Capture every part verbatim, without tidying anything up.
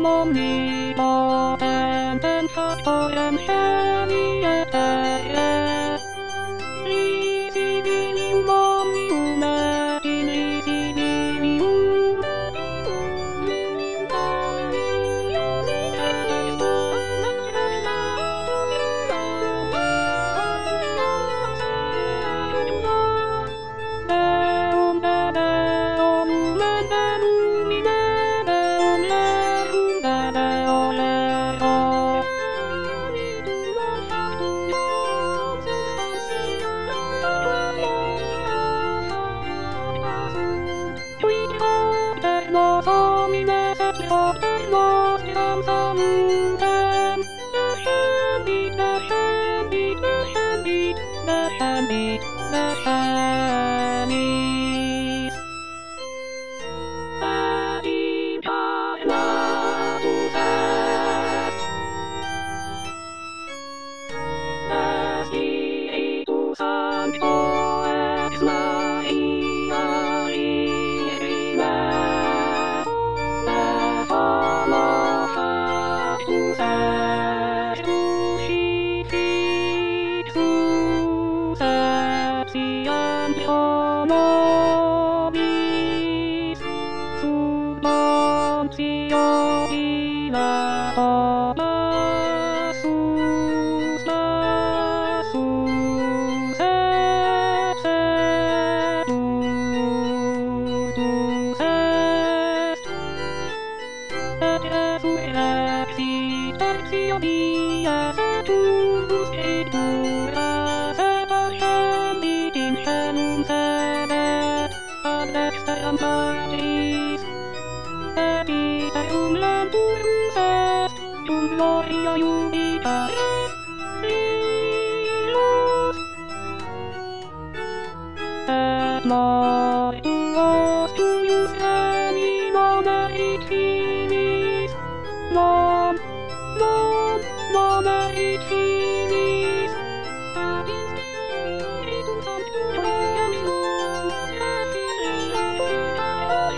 monito, ten ten sato en sienie teje. Risivilium omnium et in risivilium. Deum de Deum et Deum in Deum Leum de Deo Leo. Qui nos homines et nos iam salutem. Descendit, descendit, descendit, descendit, descendit. Et impagnatus est. Spiritus Sancto ex Maria Virgine. Et homo factus est crucifixus et scientium nobis sub Pontio Pilato passus passus et sedutus est. Et resurrexit tertio dies et urbus Scripturas et ascendit in caelum sedet ad dexteram Patris. Et iterum lenturus est cum gloria Jupiter illos. Et mortuos tuius animum erit finis. Non, non, non erit finis. Ad in Spiritum Sanctum regnum et Filii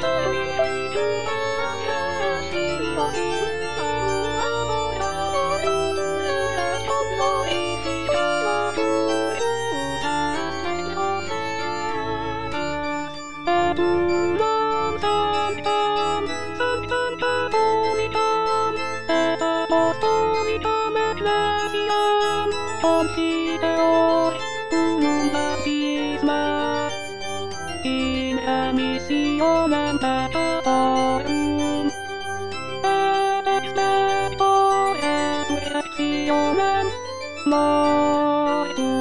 Confiteor unum baptisma in emissionem peccatorum et expecto resurrectionem mortuum.